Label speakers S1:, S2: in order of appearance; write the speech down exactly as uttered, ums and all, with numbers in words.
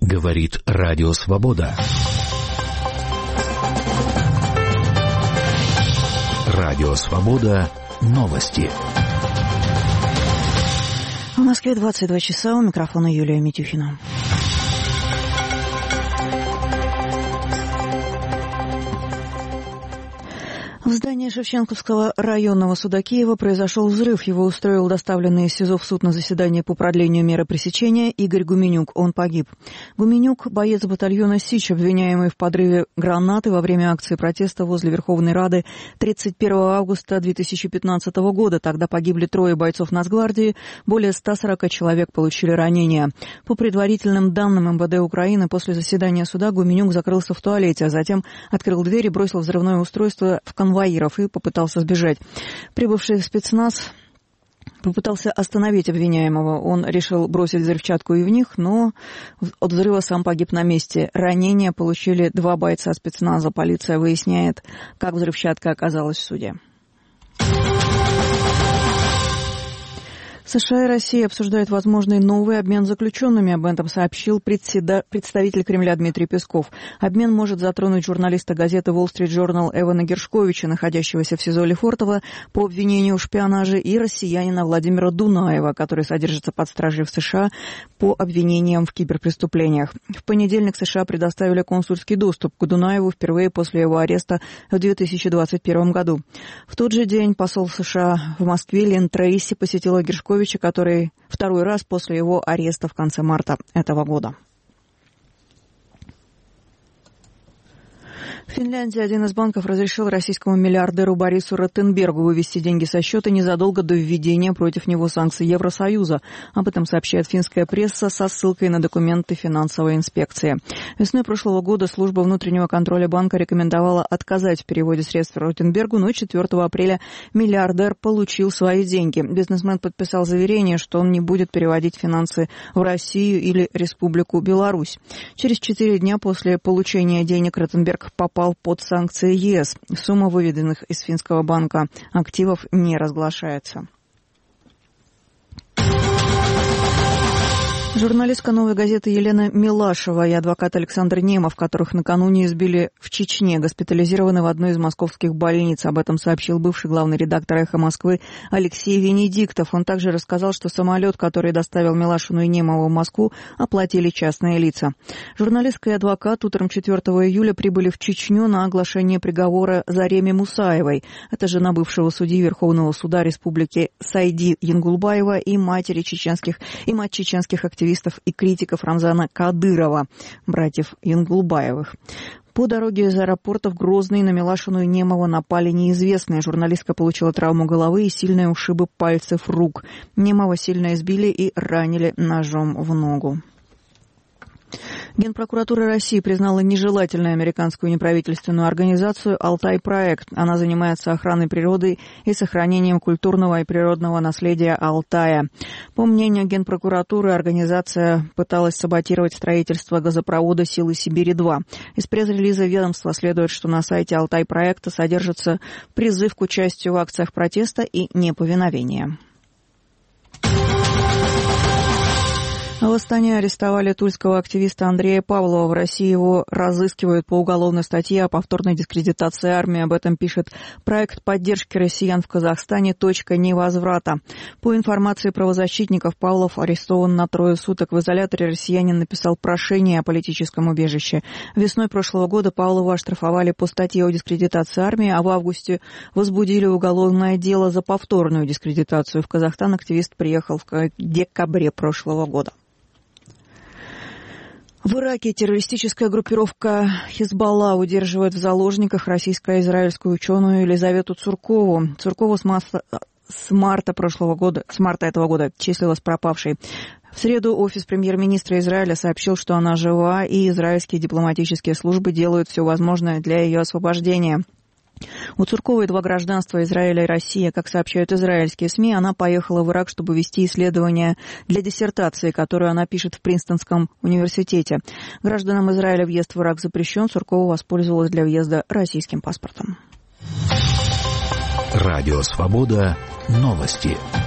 S1: Говорит Радио Свобода. Радио Свобода. Новости.
S2: В Москве двадцать два часа. У микрофона Юлия Митюхина. В здании Шевченковского районного суда Киева произошел взрыв. Его устроил доставленный из СИЗО в суд на заседание по продлению меры пресечения Игорь Гуменюк. Он погиб. Гуменюк – боец батальона «Сич», обвиняемый в подрыве гранаты во время акции протеста возле Верховной Рады тридцать первого августа две тысячи пятнадцатого года. Тогда погибли трое бойцов Нацгвардии, более ста сорока человек получили ранения. По предварительным данным эм вэ дэ Украины, после заседания суда Гуменюк закрылся в туалете, а затем открыл дверь и бросил взрывное устройство в конвоир и попытался сбежать. Прибывший спецназ попытался остановить обвиняемого. Он решил бросить взрывчатку и в них, но от взрыва сам погиб на месте. Ранения получили два бойца спецназа. Полиция выясняет, как взрывчатка оказалась в суде. США и Россия обсуждают возможный новый обмен заключенными. Об этом сообщил председа... представитель Кремля Дмитрий Песков. Обмен может затронуть журналиста газеты Wall Street Journal Эвана Гершковича, находящегося в СИЗО Лефортово по обвинению в шпионаже, и россиянина Владимира Дунаева, который содержится под стражей в США по обвинениям в киберпреступлениях. В понедельник США предоставили консульский доступ к Дунаеву впервые после его ареста в две тысячи двадцать первом году. В тот же день посол США в Москве Лин Трейси посетила Гершковича, который второй раз после его ареста в конце марта этого года. В Финляндии один из банков разрешил российскому миллиардеру Борису Ротенбергу вывести деньги со счета незадолго до введения против него санкций Евросоюза. Об этом сообщает финская пресса со ссылкой на документы финансовой инспекции. Весной прошлого года служба внутреннего контроля банка рекомендовала отказать в переводе средств Ротенбергу, но четвёртого апреля миллиардер получил свои деньги. Бизнесмен подписал заверение, что он не будет переводить финансы в Россию или Республику Беларусь. Через четыре дня после получения денег Ротенберг попал под санкции ЕС. Сумма выведенных из финского банка активов не разглашается. Журналистка «Новой газеты» Елена Милашева и адвокат Александр Немов, которых накануне избили в Чечне, госпитализированы в одной из московских больниц. Об этом сообщил бывший главный редактор «Эхо Москвы» Алексей Венедиктов. Он также рассказал, что самолет, который доставил Милашину и Немова в Москву, оплатили частные лица. Журналистка и адвокат утром четвёртого июля прибыли в Чечню на оглашение приговора Зареме Мусаевой. Это жена бывшего судьи Верховного суда Республики Сайди Янгулбаева и матери чеченских и мать чеченских активистов и критиков Рамзана Кадырова, братьев Янгулбаевых. По дороге из аэропорта в Грозный на Милашину и Немова напали неизвестные. Журналистка получила травму головы и сильные ушибы пальцев рук. Немова сильно избили и ранили ножом в ногу. Генпрокуратура России признала нежелательной американскую неправительственную организацию «Алтай-проект». Она занимается охраной природы и сохранением культурного и природного наследия Алтая. По мнению Генпрокуратуры, организация пыталась саботировать строительство газопровода «Силы Сибири-два». Из пресс-релиза ведомства следует, что на сайте «Алтай-проекта» содержится призыв к участию в акциях протеста и неповиновения. В Астане арестовали тульского активиста Андрея Павлова. В России его разыскивают по уголовной статье о повторной дискредитации армии. Об этом пишет проект поддержки россиян в Казахстане «Точка невозврата». По информации правозащитников, Павлов арестован на трое суток. В изоляторе россиянин написал прошение о политическом убежище. Весной прошлого года Павлова оштрафовали по статье о дискредитации армии, а в августе возбудили уголовное дело за повторную дискредитацию. В Казахстан активист приехал в декабре прошлого года. В Ираке террористическая группировка «Хизбалла» удерживает в заложниках российско-израильскую ученую Елизавету Цуркову. Цуркову с, масса, с марта прошлого года, с марта этого года числилась пропавшей. В среду офис премьер-министра Израиля сообщил, что она жива, и израильские дипломатические службы делают все возможное для ее освобождения. У Цурковой два гражданства — Израиля и Россия. Как сообщают израильские СМИ, она поехала в Ирак, чтобы вести исследования для диссертации, которую она пишет в Принстонском университете. Гражданам Израиля въезд в Ирак запрещен. Цуркова воспользовалась для въезда российским паспортом.
S1: Радио Свобода. Новости.